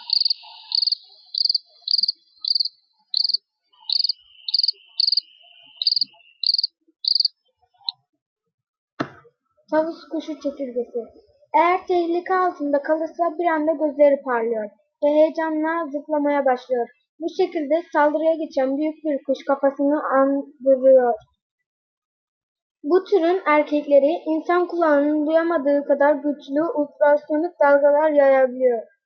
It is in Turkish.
Tavus kuşu çekirgesi. Eğer tehlike altında kalırsa bir anda gözleri parlıyor ve heyecanla zıplamaya başlıyor. Bu şekilde saldırıya geçen büyük bir kuş kafasını andırıyor. Bu türün erkekleri insan kulağının duyamadığı kadar güçlü ultrasonik dalgalar yayabiliyor.